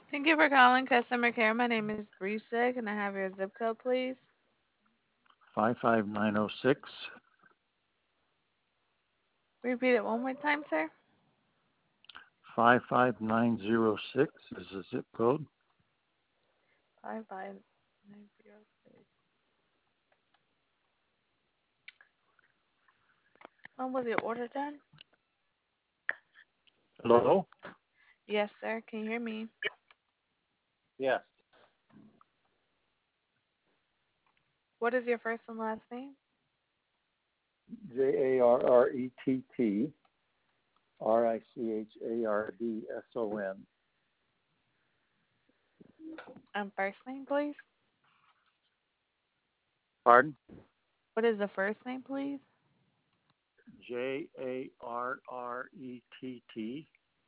Thank you for calling customer care. My name is Brisa. Can I have your zip code, please? 55906. Repeat it one more time, sir. 55906 is the zip code. 55906. When was your order done? Hello? Yes, sir. Can you hear me? Yes. What is your first and last name? JARRETTRICHARDSON. And first name, please. Pardon? What is the first name, please? JARRETT.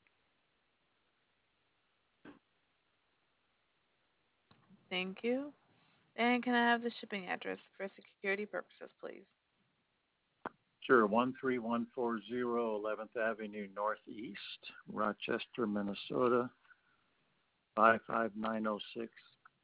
Thank you. And can I have the shipping address for security purposes, please? Sure, 13140 11th Avenue Northeast, Rochester, Minnesota, 55906.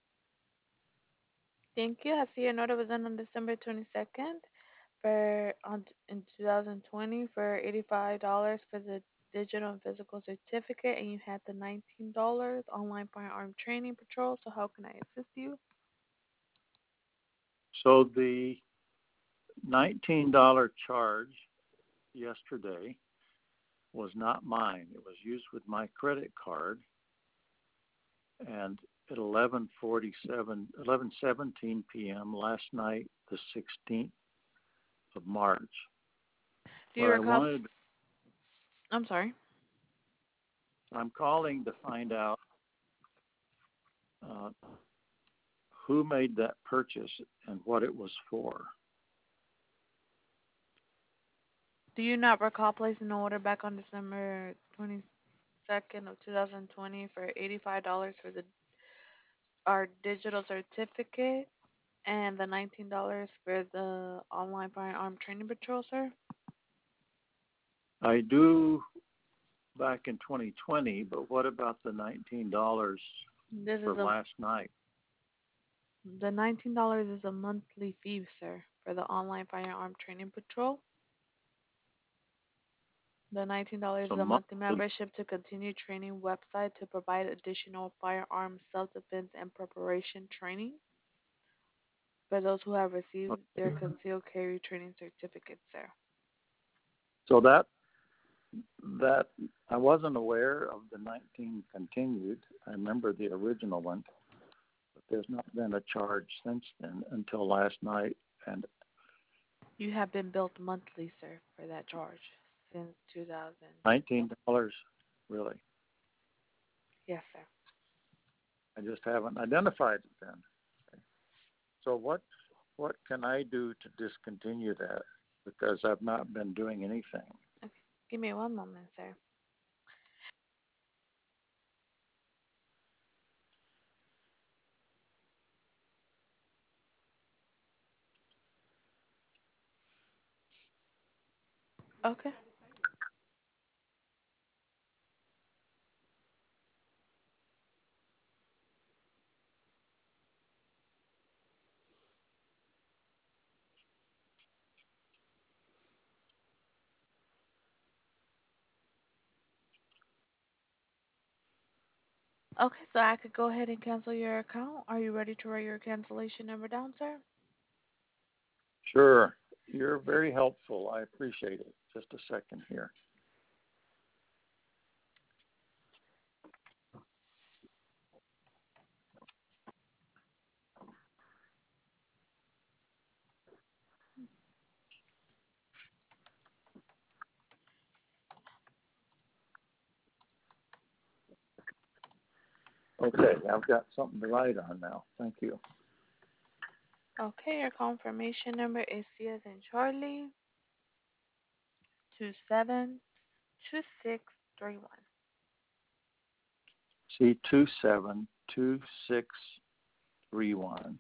Thank you. I see your order was done on December 22nd for in 2020 for $85 for the digital and physical certificate, and you had the $19 online firearm training patrol. So how can I assist you? So the $19 charge yesterday was not mine. It was used with my credit card, and at 11:17 p.m. last night, the 16th of March. Do you What I recall? wanted, I'm sorry. I'm calling to find out uh, who made that purchase and what it was for. Do you not recall placing the order back on December 22nd of 2020 for $85 for the our digital certificate and the $19 for the online firearm training patrol, sir? I do back in 2020, but what about the $19 This for is a last night? The $19 is a monthly fee, sir, for the online firearm training patrol. The $19 So is a monthly monthly. membership to continue training website to provide additional firearm self-defense and preparation training for those who have received their concealed carry training certificates, sir. So that I wasn't aware of the 19 continued. I remember the original one, but there's not been a charge since then until last night. And You have been billed monthly, sir, for that charge since 2000. $19, really. Yes, sir. I just haven't identified it then. So what can I do to discontinue that? Because I've not been doing anything. Okay. Give me one moment, sir. Okay. Okay, so I could go ahead and cancel your account. Are you ready to write your cancellation number down, sir? Sure, you're very helpful. I appreciate it. Just a second here. Okay, I've got something to write on now. Thank you. Okay, your confirmation number is C as in Charlie 272631. C272631.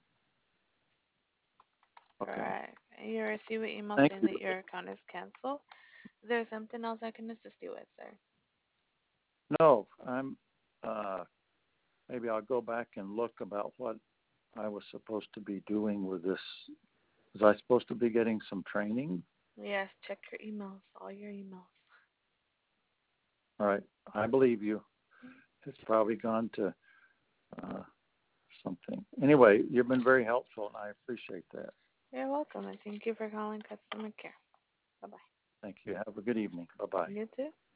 Okay. Correct. And you receive an email Thank saying you. that your account is canceled. Is there something else I can assist you with, sir? No, I'm uh maybe I'll go back and look about what I was supposed to be doing with this. Was I supposed to be getting some training? Yes, check your emails, all your emails. All right, I believe you. It's probably gone to uh, something. Anyway, you've been very helpful, and I appreciate that. You're welcome, and thank you for calling customer care. Bye bye. Thank you. Have a good evening. Bye bye. You too.